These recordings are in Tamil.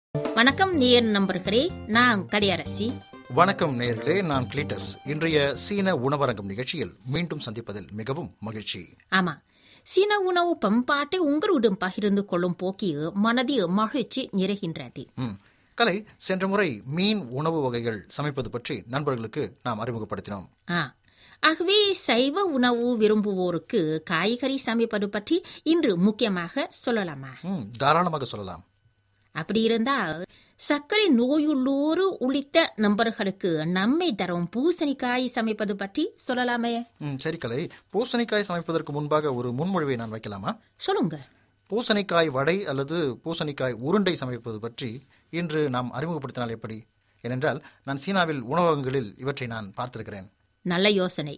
வணக்கம் நேயர் நண்பர்களே, நான் கலியரசி. வணக்கம் நேயர்களே, நான் கிளீட்டஸ். இன்றைய சீன உணவரங்கம் நிகழ்ச்சியில் மீண்டும் சந்திப்பதில் மிகவும் மகிழ்ச்சி. ஆமா, சீன உணவு பண்பாட்டை உங்களுடன் பகிர்ந்து கொள்ளும் போக்கில் மனதில் மகிழ்ச்சி நிறைகின்றது. கலை, சென்ற முறை மீன் உணவு வகைகள் சமைப்பது பற்றி நண்பர்களுக்கு நாம் அறிமுகப்படுத்தினோம். ஆகவே சைவ உணவு விரும்புவோருக்கு காய்கறி சமைப்பது பற்றி இன்று முக்கியமாக சொல்லலாமா? தாராளமாக சொல்லலாம். அப்படி இருந்தால் சர்க்கரை நோயுள்ளோரு உள்ளிட்ட நண்பர்களுக்கு நன்மை தரும் பூசணிக்காய் சமைப்பது பற்றி சொல்லலாமே. சரி கலை, பூசணிக்காய் சமைப்பதற்கு முன்பாக ஒரு முன்மொழிவை நான் வைக்கலாமா? சொல்லுங்க. பூசணிக்காய் வடை அல்லது பூசணிக்காய் உருண்டை சமைப்பது பற்றி இன்று நாம் அறிமுகப்படுத்தினால் எப்படி? ஏனென்றால் நான் சீனாவில் உணவகங்களில் இவற்றை நான் பார்த்திருக்கிறேன். நல்ல யோசனை.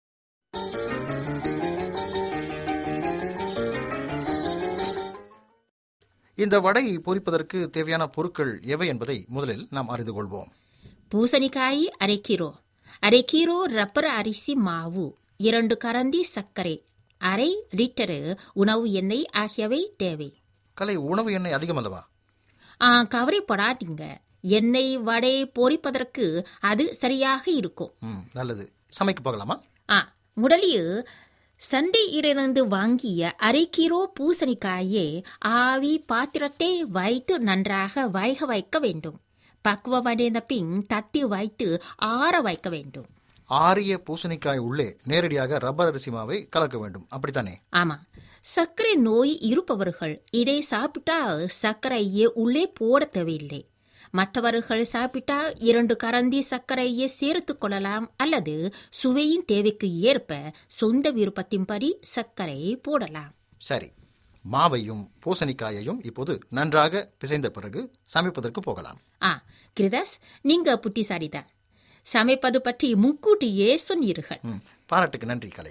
இந்த வடை பொரிப்பதற்கு தேவையான பொருட்கள் எவை என்பதை முதலில் நாம் அறிந்து கொள்வோம். பூசணிக்காய் அரை கிலோ ரப்பர் அரிசி மாவு, 2 கரண்டி சர்க்கரை, அரை லிட்டரு உணவு எண்ணெய் ஆகியவை தேவை. கலை, உணவு எண்ணெய் அதிகம் அல்லவா? கவலைப்படாதீங்க, எண்ணெய் வடை பொரிப்பதற்கு அது சரியாக இருக்கும். நல்லது. சமைக்க போகலாமா? முதலில் சந்தையிலிருந்து வாங்கிய அரை கிலோ பூசணிக்காயை ஆவி பாத்திரத்தை வைத்து நன்றாக வேக வைக்க வேண்டும். பக்குவமடைந்த பின் தட்டி வைத்து ஆற வைக்க வேண்டும். ஆரிய பூசணிக்காய் உள்ளே நேரடியாக ரப்பர் அரிசி மாவை கலக்க வேண்டும், அப்படித்தானே? ஆமா. சர்க்கரை நோய் இருப்பவர்கள் இதை சாப்பிட்டால் சர்க்கரையை உள்ளே போட தேவையில்லை. மற்றவர்கள் சாப்பிட்டால் 2 கரண்டி சர்க்கரையை சேர்த்துக் கொள்ளலாம், அல்லது சுவையின் தேவைக்கு ஏற்ப சொந்த விருப்பத்தின்படி சர்க்கரை போடலாம். சரி, மாவையும் பூசணிக்காயையும் இப்போது நன்றாக பிசைந்த பிறகு சமைப்பதற்கு போகலாம். கிரிதாஸ், நீங்க புத்திசாலிதான். சமைப்பது பற்றி முன்கூட்டியே சொன்னீர்கள். பாராட்டுக்கு நன்றி கலை.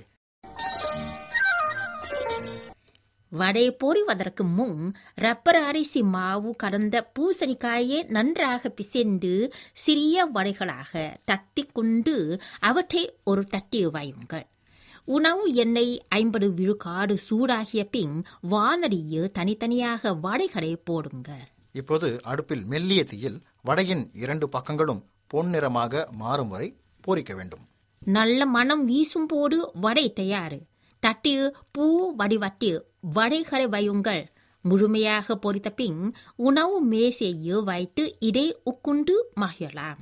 வடை பொரிவதற்கு முன் ரப்பர் அரிசி மாவு கலந்த பூசணிக்காயை நன்றாக பிசைந்து சிறிய வடைகளாக தட்டி கொண்டு அவற்றை ஒரு தட்டில் வையுங்கள். உணவு எண்ணெய் 50 விழுக்காடு சூடாகிய பின் வானலியில் தனித்தனியாக வடைகளை போடுங்கள். இப்போது அடுப்பில் மெல்லிய தீயில் வடையின் 2 பக்கங்களும் பொன்னிறமாக மாறும் வரை பொரிக்க வேண்டும். நல்ல மனம் வீசும் போது வடை தயார். தட்டில் பூ வடிவத்தில் வடைகளை வையுங்கள். முழுமையாக பொரித்த பின் உணவு மேசையில் வைத்து இதை உட்கொண்டு மகிழலாம்.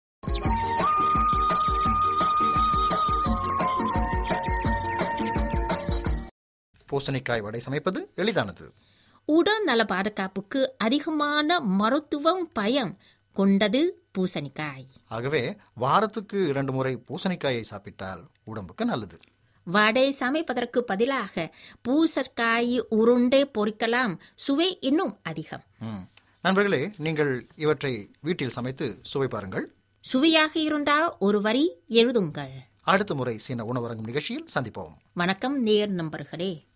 பூசணிக்காய் வடை சமைப்பது எளிதானது. உடல் நல பாதுகாப்புக்கு அதிகமான மருத்துவம் பயன் கொண்டது பூசணிக்காய். ஆகவே வாரத்துக்கு 2 முறை பூசணிக்காயை சாப்பிட்டால் உடம்புக்கு நல்லது. வடை சமைப்பதற்கு பதிலாக பூசணிக்காய் உருண்டை பொரிக்கலாம், சுவை இன்னும் அதிகம். நண்பர்களே, நீங்கள் இவற்றை வீட்டில் சமைத்து சுவை பாருங்கள். சுவையாக இருந்தால் ஒரு வரி எழுதுங்கள். அடுத்த முறை சீன உணவரங்கம் நிகழ்ச்சியில் சந்திப்போம். வணக்கம் நேயர் நண்பர்களே.